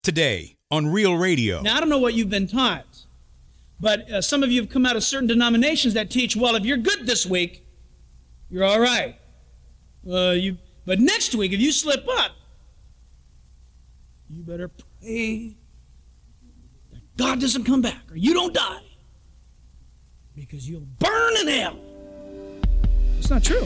Today on Real Radio. Now, I don't know what you've been taught, but some of you have come out of certain denominations that teach, well, if you're good this week, you're all right. But next week, if you slip up, you better pray that God doesn't come back or you don't die, because you'll burn in hell. It's not true.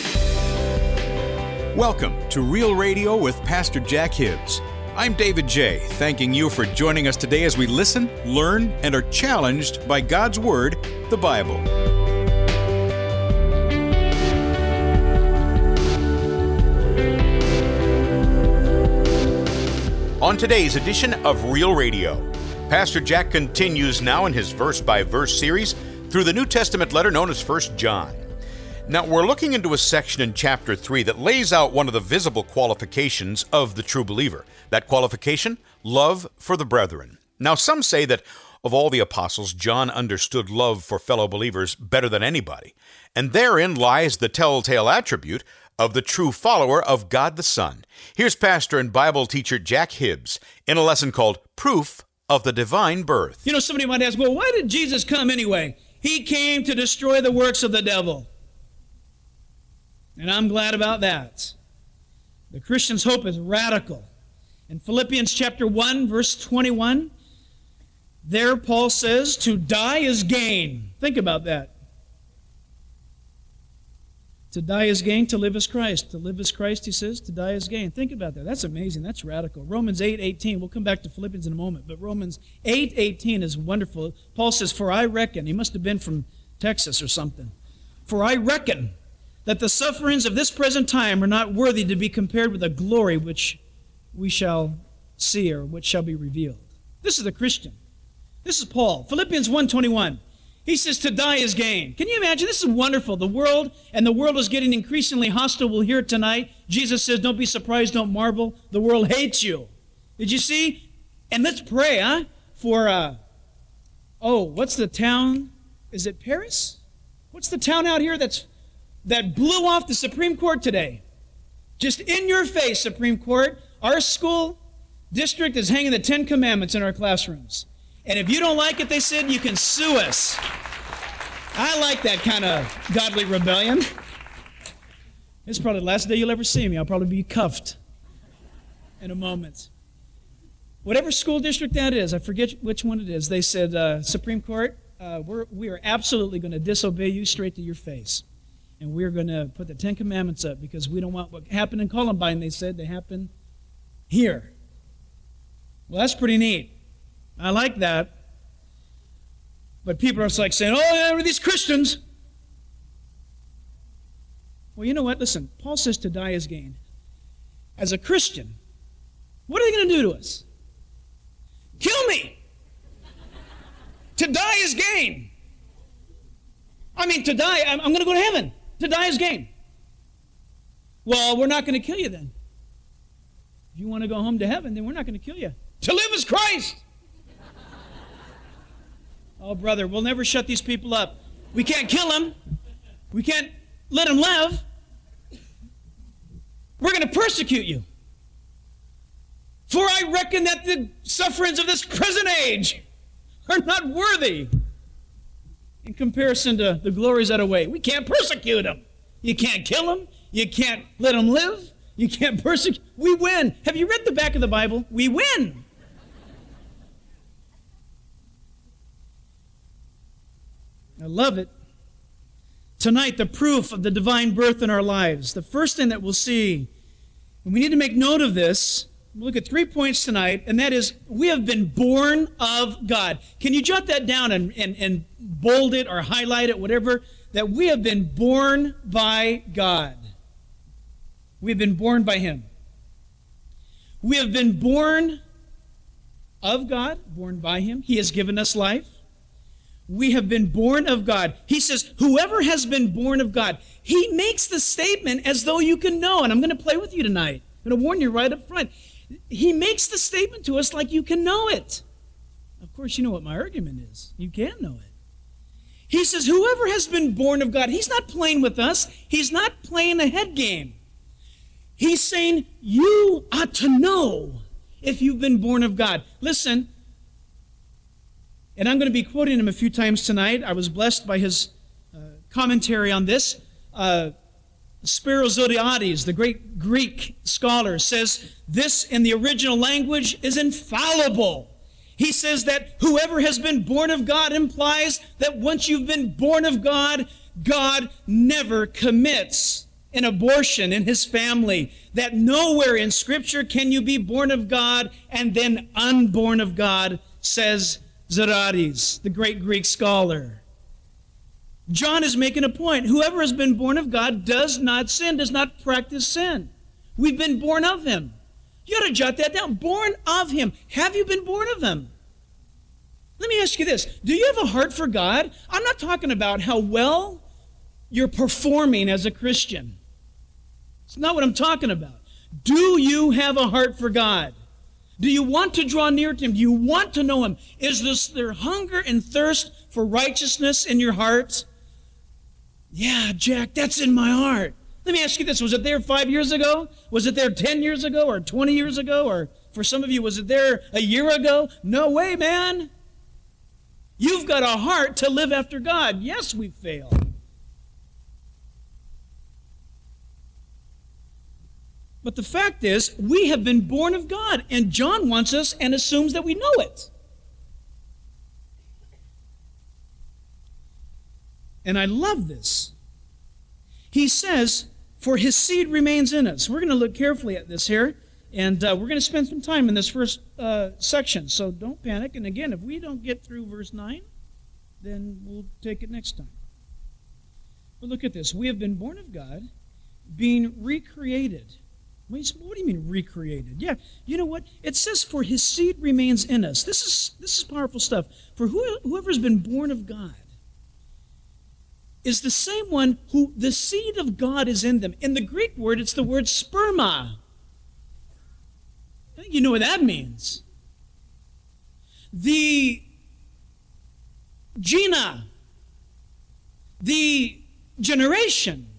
Welcome to Real Radio with Pastor Jack Hibbs. I'm David J., thanking you for joining us today as we listen, learn, and are challenged by God's Word, the Bible. On today's edition of Real Radio, Pastor Jack continues now in his verse-by-verse series through the New Testament letter known as 1 John. Now, we're looking into a section in chapter 3 that lays out one of the visible qualifications of the true believer. That qualification, love for the brethren. Now, some say that of all the apostles, John understood love for fellow believers better than anybody. And therein lies the telltale attribute of the true follower of God the Son. Here's pastor and Bible teacher Jack Hibbs in a lesson called Proof of the Divine Birth. You know, somebody might ask, well, why did Jesus come anyway? He came to destroy the works of the devil. And I'm glad about that. The Christian's hope is radical. In Philippians chapter 1, verse 21, there Paul says, to die is gain. Think about that. To die is gain, to live is Christ. To live is Christ, he says, to die is gain. Think about that. That's amazing. That's radical. Romans 8:18. We'll come back to Philippians in a moment, but Romans 8:18 is wonderful. Paul says, for I reckon, he must have been from Texas or something. For I reckon that the sufferings of this present time are not worthy to be compared with the glory which we shall see, or which shall be revealed. This is the Christian. This is Paul. Philippians 1:21. He says to die is gain. Can you imagine? This is wonderful. The world is getting increasingly hostile. We'll hear it tonight. Jesus says, don't be surprised, don't marvel. The world hates you. Did you see? And let's pray, for, what's the town? Is it Paris? What's the town out here that blew off the Supreme Court today? Just in your face, Supreme Court. Our school district is hanging the 10 Commandments in our classrooms. And if you don't like it, they said, you can sue us. I like that kind of godly rebellion. It's probably the last day you'll ever see me. I'll probably be cuffed in a moment. Whatever school district that is, I forget which one it is, they said, Supreme Court, we are absolutely going to disobey you straight to your face. And we're going to put the 10 Commandments up because we don't want what happened in Columbine, they said, to happen here. Well, that's pretty neat. I like that. But people are like saying, oh, yeah, these Christians. Well, you know what? Listen, Paul says to die is gain. As a Christian, what are they going to do to us? Kill me. To die is gain. I mean, to die, I'm going to go to heaven. To die is gain. Well, we're not going to kill you then. If you want to go home to heaven, then we're not going to kill you. To live is Christ. Oh, brother, we'll never shut these people up. We can't kill them. We can't let them live. We're going to persecute you. For I reckon that the sufferings of this present age are not worthy in comparison to the glories that await. We can't persecute them. You can't kill them. You can't let them live. You can't persecute. We win. Have you read the back of the Bible? We win. I love it. Tonight, the proof of the divine birth in our lives. The first thing that we'll see, and we need to make note of this, we'll look at 3 points tonight, and that is, we have been born of God. Can you jot that down and bold it or highlight it, whatever? That we have been born by God. We have been born by Him. We have been born of God, born by Him. He has given us life. We have been born of God. He says, whoever has been born of God. He makes the statement as though you can know, and I'm going to play with you tonight. I'm going to warn you right up front. He makes the statement to us like you can know it. Of course, you know what my argument is. You can know it. He says, whoever has been born of God, He's not playing with us. He's not playing a head game. He's saying, you ought to know if you've been born of God. Listen, and I'm going to be quoting him a few times tonight. I was blessed by his commentary on this. Spiros Zodhiates, the great Greek scholar, says this in the original language is infallible. He says that whoever has been born of God implies that once you've been born of God, God never commits an abortion in his family. That nowhere in Scripture can you be born of God and then unborn of God, says Zodhiates, the great Greek scholar. John is making a point. Whoever has been born of God does not sin, does not practice sin. We've been born of him. You ought to jot that down. Born of him. Have you been born of him? Let me ask you this. Do you have a heart for God? I'm not talking about how well you're performing as a Christian. It's not what I'm talking about. Do you have a heart for God? Do you want to draw near to him? Do you want to know him? Is there hunger and thirst for righteousness in your heart? Yeah, Jack, that's in my heart. Let me ask you this. Was it there 5 years ago? Was it there 10 years ago or 20 years ago? Or for some of you, was it there a year ago? No way, man. You've got a heart to live after God. Yes, we fail. But the fact is, we have been born of God, and John wants us and assumes that we know it. And I love this. He says, for his seed remains in us. We're going to look carefully at this here, and we're going to spend some time in this first section, so don't panic. And again, if we don't get through verse 9, then we'll take it next time. But look at this. We have been born of God, being recreated. What do you mean recreated? Yeah, you know what? It says, for his seed remains in us. This is powerful stuff. For whoever's been born of God is the same one who the seed of God is in them. In the Greek word, it's the word sperma. I think you know what that means. The gena, the generation,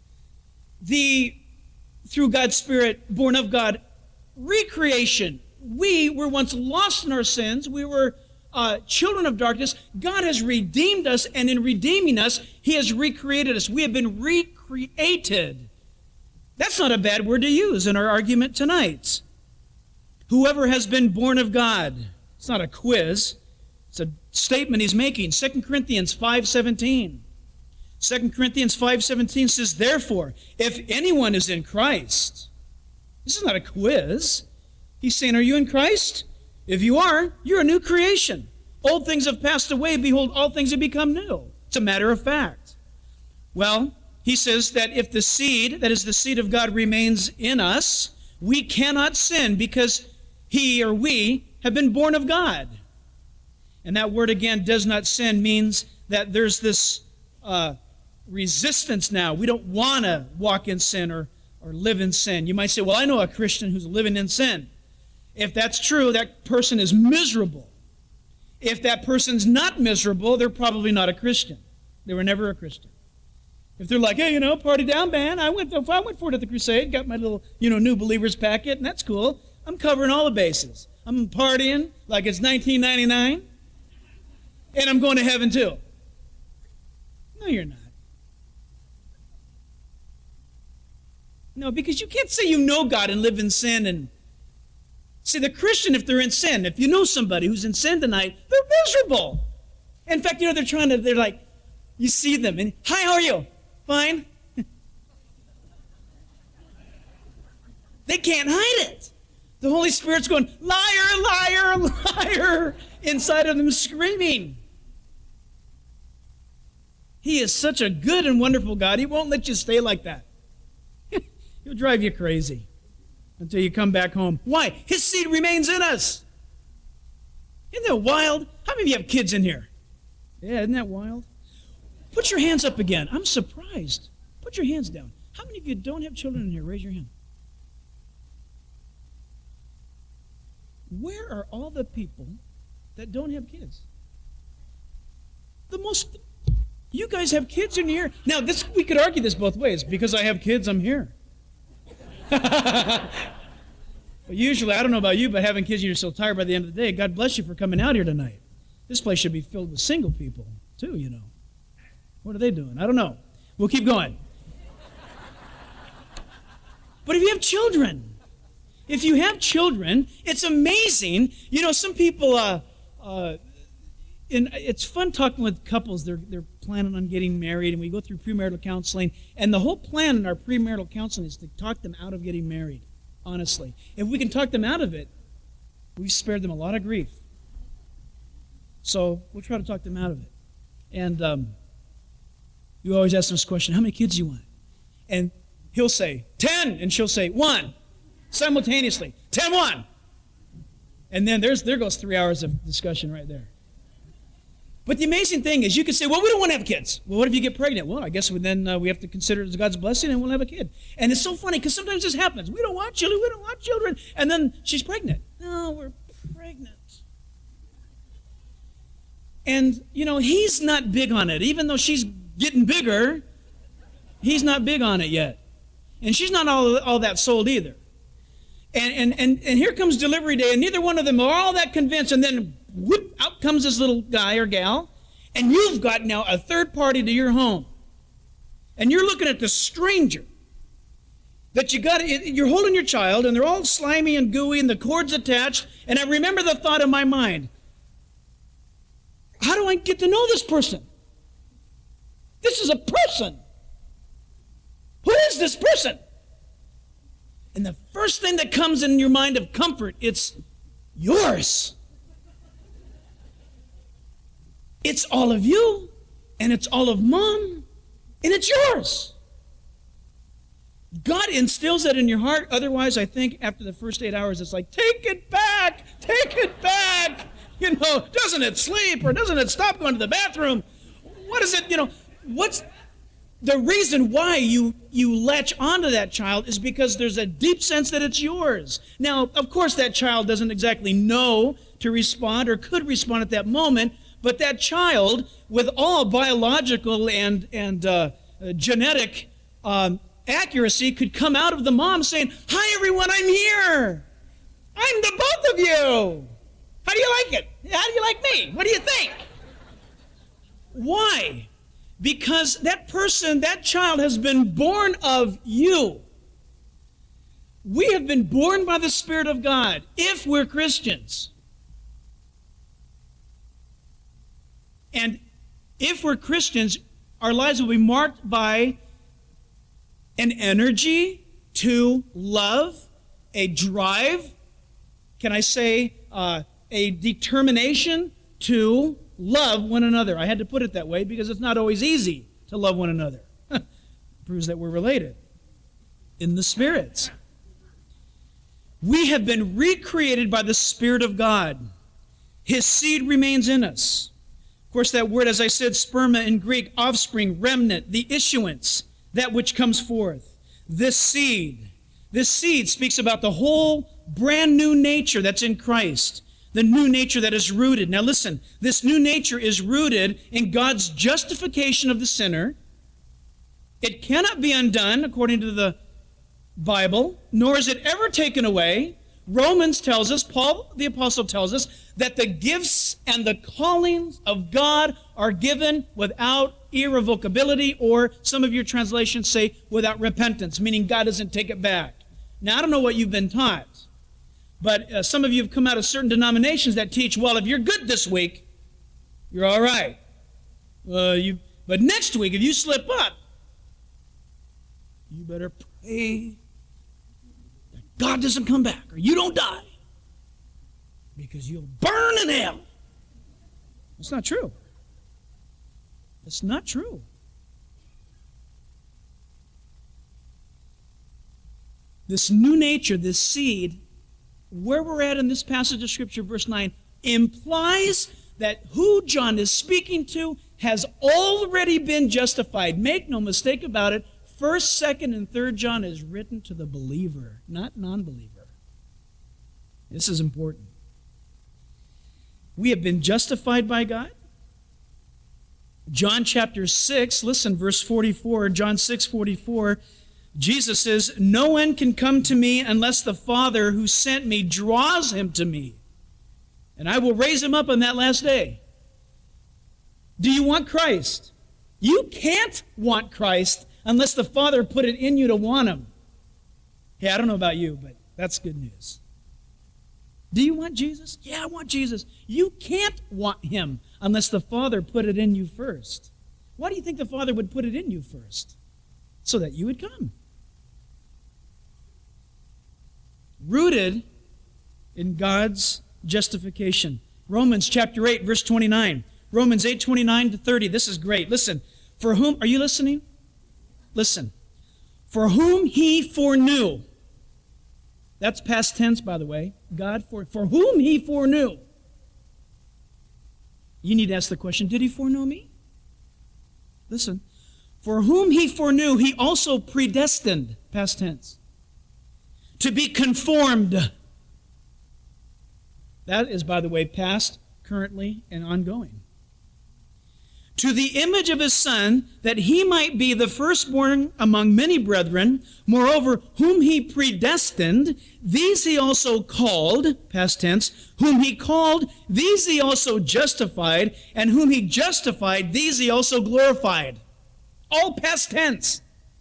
through God's Spirit, born of God, recreation. We were once lost in our sins. We were children of darkness. God has redeemed us, and in redeeming us, he has recreated us. We have been recreated. That's not a bad word to use in our argument tonight. Whoever has been born of God. It's not a quiz. It's a statement he's making. 2 Corinthians 5:17. 2 Corinthians 5:17 says, therefore, if anyone is in Christ, this is not a quiz. He's saying, are you in Christ? If you are, you're a new creation. Old things have passed away. Behold, all things have become new. It's a matter of fact. Well, he says that if the seed, that is the seed of God, remains in us, we cannot sin because he or we have been born of God. And that word again, does not sin, means that there's this resistance now. We don't want to walk in sin or live in sin. You might say, well, I know a Christian who's living in sin. If that's true, that person is miserable. If that person's not miserable, they're probably not a Christian. They were never a Christian. If they're like, hey, party down, man. I went for it at the crusade, got my little, new believers packet, and that's cool. I'm covering all the bases. I'm partying like it's 1999, and I'm going to heaven too. No, you're not. No, because you can't say you know God and live in sin. And see, the Christian, if they're in sin, if you know somebody who's in sin tonight, they're miserable. In fact, they're like, you see them, and, hi, how are you? Fine. They can't hide it. The Holy Spirit's going, liar, liar, liar, inside of them screaming. He is such a good and wonderful God. He won't let you stay like that. He'll drive you crazy until you come back home. Why? His seed remains in us. Isn't that wild? How many of you have kids in here? Yeah, isn't that wild? Put your hands up again. I'm surprised. Put your hands down. How many of you don't have children in here? Raise your hand. Where are all the people that don't have kids? You guys have kids in here. Now, we could argue this both ways. Because I have kids, I'm here. But usually, I don't know about you, but having kids, you're so tired by the end of the day. God bless you for coming out here tonight. This place should be filled with single people, too, you know. What are they doing? I don't know. We'll keep going. But if you have children, it's amazing. You know, some people, it's fun talking with couples. They're planning on getting married, and we go through premarital counseling. And the whole plan in our premarital counseling is to talk them out of getting married, honestly. If we can talk them out of it, we've spared them a lot of grief. So we'll try to talk them out of it. And you always ask them this question, how many kids do you want? And he'll say, 10, and she'll say, 1, simultaneously, 10, 1. And then there goes 3 hours of discussion right there. But the amazing thing is you can say, well, we don't want to have kids. Well, what if you get pregnant? Well, I guess we have to consider it as God's blessing and we'll have a kid. And it's so funny because sometimes this happens. We don't want children. And then she's pregnant. No, we're pregnant. And, you know, he's not big on it. Even though she's getting bigger, he's not big on it yet. And she's not all that sold either. And here comes delivery day, and neither one of them are all that convinced, and then whoop, out comes this little guy or gal, and you've got now a third party to your home. And you're looking at the stranger that you're holding your child, and they're all slimy and gooey, and the cord's attached, and I remember the thought in my mind, how do I get to know this person? This is a person. Who is this person? And the first thing that comes in your mind of comfort, it's yours. It's all of you, and it's all of Mom, and it's yours. God instills that in your heart. Otherwise, I think after the first 8 hours, it's like, take it back, take it back. You know, doesn't it sleep or doesn't it stop going to the bathroom? What is it, you know, what's the reason why you latch onto that child is because there's a deep sense that it's yours. Now, of course, that child doesn't exactly know to respond or could respond at that moment, but that child, with all biological and genetic accuracy, could come out of the mom saying, hi, everyone, I'm here. I'm the both of you. How do you like it? How do you like me? What do you think? Why? Because that person, that child has been born of you. We have been born by the Spirit of God if we're Christians. And if we're Christians, our lives will be marked by an energy to love, a drive, can I say, a determination to love one another. I had to put it that way because it's not always easy to love one another. Proves that we're related in the spirits. We have been recreated by the Spirit of God. His seed remains in us. Of course, that word, as I said, sperma in Greek, offspring, remnant, the issuance, that which comes forth. This seed speaks about the whole brand new nature that's in Christ. The new nature that is rooted. Now listen, this new nature is rooted in God's justification of the sinner. It cannot be undone, according to the Bible, nor is it ever taken away. Romans tells us, Paul the Apostle tells us, that the gifts and the callings of God are given without irrevocability, or some of your translations say without repentance, meaning God doesn't take it back. Now, I don't know what you've been taught. But some of you have come out of certain denominations that teach, well, if you're good this week, you're all right. But next week, if you slip up, you better pray that God doesn't come back or you don't die because you'll burn in hell. That's not true. That's not true. This new nature, this seed, where we're at in this passage of Scripture, verse 9, implies that who John is speaking to has already been justified. Make no mistake about it, 1st, 2nd, and 3rd John is written to the believer, not non-believer. This is important. We have been justified by God. John chapter 6, listen, verse 44, John 6:44. Jesus says, no one can come to me unless the Father who sent me draws him to me. And I will raise him up on that last day. Do you want Christ? You can't want Christ unless the Father put it in you to want him. Hey, I don't know about you, but that's good news. Do you want Jesus? Yeah, I want Jesus. You can't want him unless the Father put it in you first. Why do you think the Father would put it in you first? So that you would come. Rooted in God's justification. Romans chapter 8, verse 29. Romans 8, 29 to 30. This is great. Listen. For whom, are you listening? Listen. For whom he foreknew. That's past tense, by the way. For whom he foreknew. You need to ask the question, did he foreknow me? Listen. For whom he foreknew, he also predestined, past tense, to be conformed. That is, by the way, past, currently, and ongoing. To the image of his Son, that he might be the firstborn among many brethren. Moreover, whom he predestined, these he also called, past tense, whom he called, these he also justified, and whom he justified, these he also glorified. All past tense.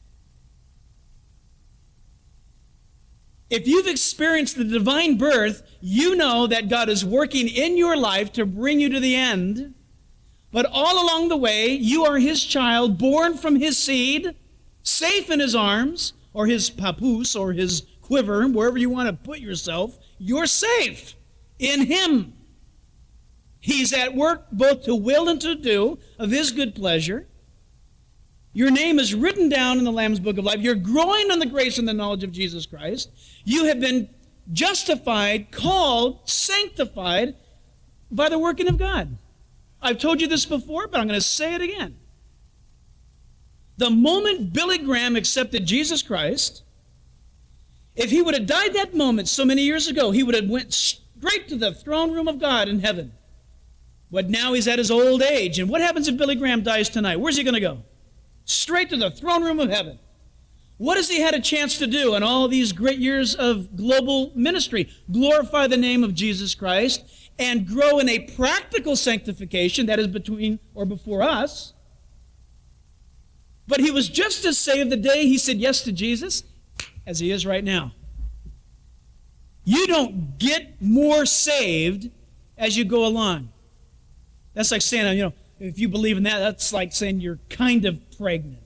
If you've experienced the divine birth, you know that God is working in your life to bring you to the end. But all along the way, you are his child, born from his seed, safe in his arms, or his papoose, or his quiver, wherever you want to put yourself. You're safe in him. He's at work both to will and to do of his good pleasure. Your name is written down in the Lamb's Book of Life. You're growing in the grace and the knowledge of Jesus Christ. You have been justified, called, sanctified by the working of God. I've told you this before, but I'm going to say it again. The moment Billy Graham accepted Jesus Christ, if he would have died that moment so many years ago, he would have went straight to the throne room of God in heaven. But now he's at his old age. And what happens if Billy Graham dies tonight? Where's he going to go? Straight to the throne room of heaven. What has he had a chance to do in all these great years of global ministry? Glorify the name of Jesus Christ and grow in a practical sanctification that is between or before us. But he was just as saved the day he said yes to Jesus as he is right now. You don't get more saved as you go along. That's like saying, if you believe in that, that's like saying you're kind of pregnant.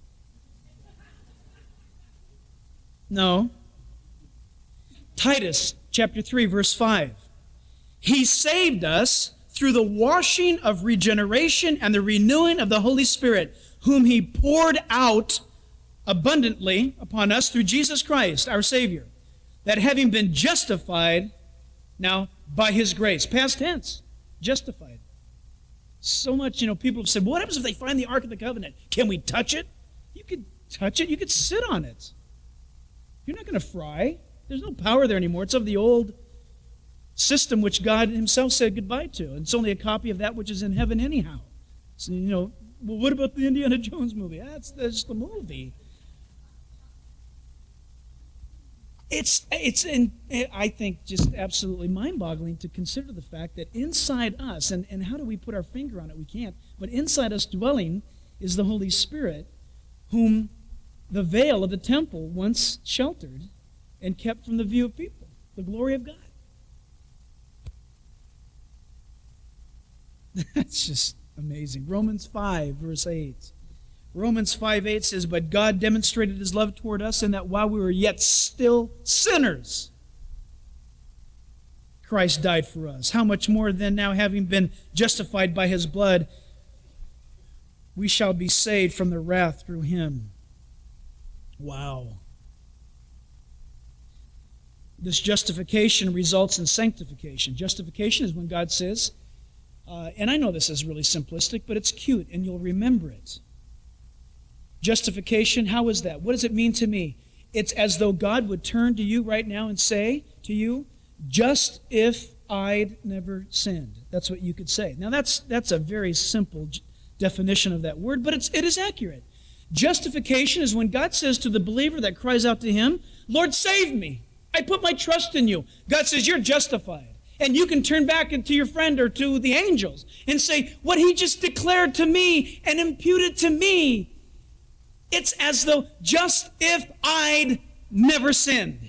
No. Titus chapter 3, verse 5. He saved us through the washing of regeneration and the renewing of the Holy Spirit, whom he poured out abundantly upon us through Jesus Christ, our Savior, that having been justified now by his grace, past tense, justified. So much, people have said, what happens if they find the Ark of the Covenant? Can we touch it? You could touch it. You could sit on it. You're not going to fry. There's no power there anymore. It's of the old system which God himself said goodbye to. And it's only a copy of that which is in heaven anyhow. So, well, what about the Indiana Jones movie? That's just the movie. I think, just absolutely mind-boggling to consider the fact that inside us, and how do we put our finger on it? We can't. But inside us dwelling is the Holy Spirit, whom the veil of the temple once sheltered and kept from the view of people, the glory of God. That's just amazing. Romans 5, verse 8. Romans 5:8 says, but God demonstrated his love toward us in that while we were yet still sinners, Christ died for us. How much more then, now having been justified by his blood, we shall be saved from the wrath through him. Wow. This justification results in sanctification. Justification is when God says, and I know this is really simplistic, but it's cute, and you'll remember it. Justification, how is that? What does it mean to me? It's as though God would turn to you right now and say to you, just if I'd never sinned. That's what you could say. Now that's a very simple definition of that word, but it is accurate. Justification is when God says to the believer that cries out to him, Lord, save me. I put my trust in you. God says, you're justified. And you can turn back to your friend or to the angels and say, what he just declared to me and imputed to me, it's as though just if I'd never sinned.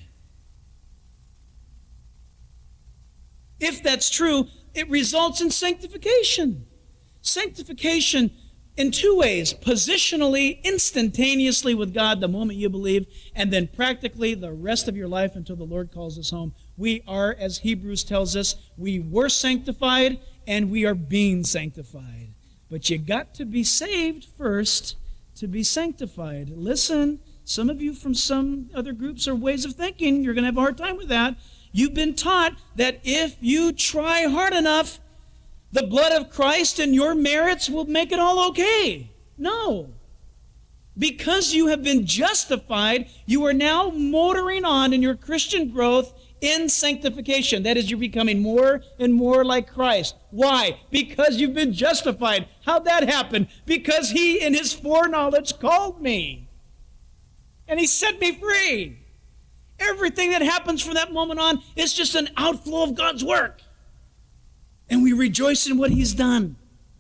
If that's true, it results in sanctification. Sanctification in two ways: positionally, instantaneously with God the moment you believe, and then practically the rest of your life until the Lord calls us home. We are, as Hebrews tells us, we were sanctified and we are being sanctified. But you got to be saved first to be sanctified. Listen, some of you from some other groups or ways of thinking, you're going to have a hard time with that. You've been taught that if you try hard enough, the blood of Christ and your merits will make it all okay. No. Because you have been justified, you are now motoring on in your Christian growth in sanctification. That is, you're becoming more and more like Christ. Why? Because you've been justified. How'd that happen? Because He, in His foreknowledge, called me. And He set me free. Everything that happens from that moment on is just an outflow of God's work. And we rejoice in what He's done.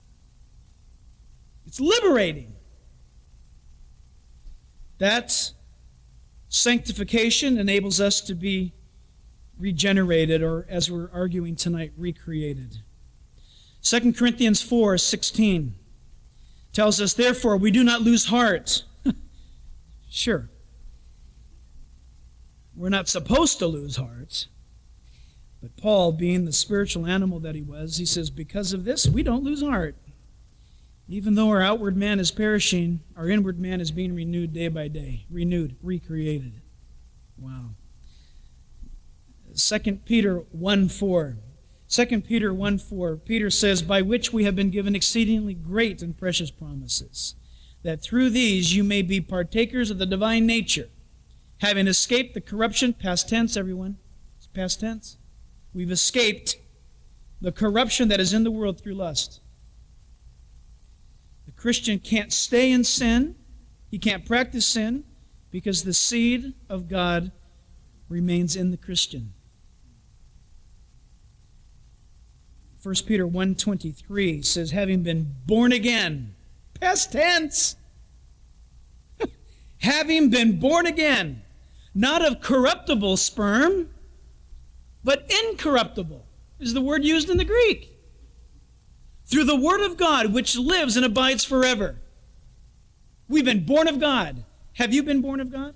It's liberating. That sanctification enables us to be regenerated, or as we're arguing tonight, recreated. 2 Corinthians 4:16 tells us, therefore, we do not lose heart. Sure. We're not supposed to lose hearts. But Paul, being the spiritual animal that he was, he says, because of this, we don't lose heart. Even though our outward man is perishing, our inward man is being renewed day by day. Renewed, recreated. Wow. 2 Peter 1:4. 2 Peter 1:4, Peter says, by which we have been given exceedingly great and precious promises, that through these you may be partakers of the divine nature, having escaped the corruption, past tense, everyone, it's past tense. We've escaped the corruption that is in the world through lust. The Christian can't stay in sin. He can't practice sin because the seed of God remains in the Christian. 1 Peter 1:23 says, having been born again, past tense, having been born again, not of corruptible sperm, but incorruptible is the word used in the Greek. Through the Word of God, which lives and abides forever. We've been born of God. Have you been born of God?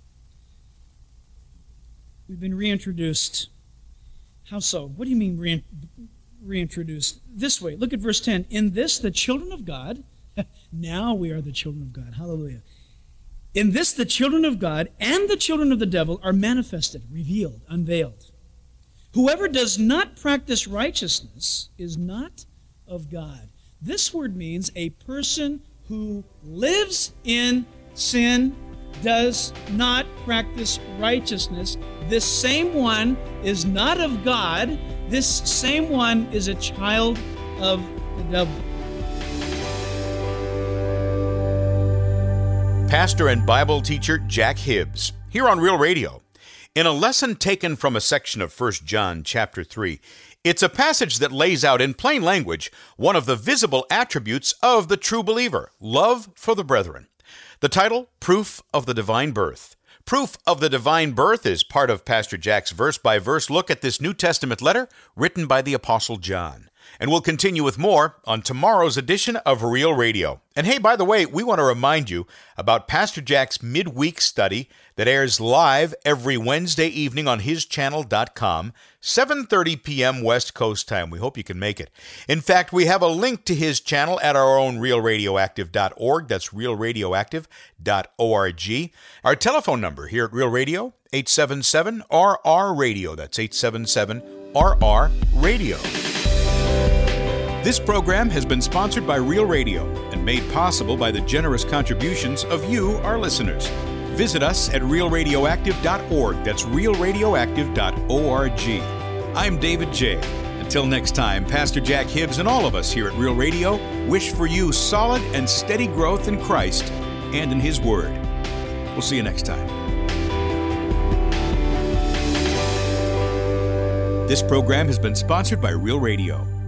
We've been reintroduced. How so? What do you mean reintroduced? This way. Look at verse 10. In this, the children of God, now we are the children of God. Hallelujah. In this, the children of God and the children of the devil are manifested, revealed, unveiled. Whoever does not practice righteousness is not of God. This word means a person who lives in sin, does not practice righteousness. This same one is not of God. This same one is a child of the devil. Pastor and Bible teacher Jack Hibbs, here on Real Radio. In a lesson taken from a section of 1 John chapter 3, it's a passage that lays out in plain language one of the visible attributes of the true believer, love for the brethren. The title, Proof of the Divine Birth. Proof of the Divine Birth is part of Pastor Jack's verse-by-verse look at this New Testament letter written by the Apostle John. And we'll continue with more on tomorrow's edition of Real Radio. And hey, by the way, we want to remind you about Pastor Jack's midweek study that airs live every Wednesday evening on hischannel.com, 7:30 p.m. West Coast time. We hope you can make it. In fact, we have a link to his channel at our own realradioactive.org. That's realradioactive.org. Our telephone number here at Real Radio, 877-RR-RADIO. That's 877-RR-RADIO. This program has been sponsored by Real Radio and made possible by the generous contributions of you, our listeners. Visit us at realradioactive.org. That's realradioactive.org. I'm David J. Until next time, Pastor Jack Hibbs and all of us here at Real Radio wish for you solid and steady growth in Christ and in His Word. We'll see you next time. This program has been sponsored by Real Radio.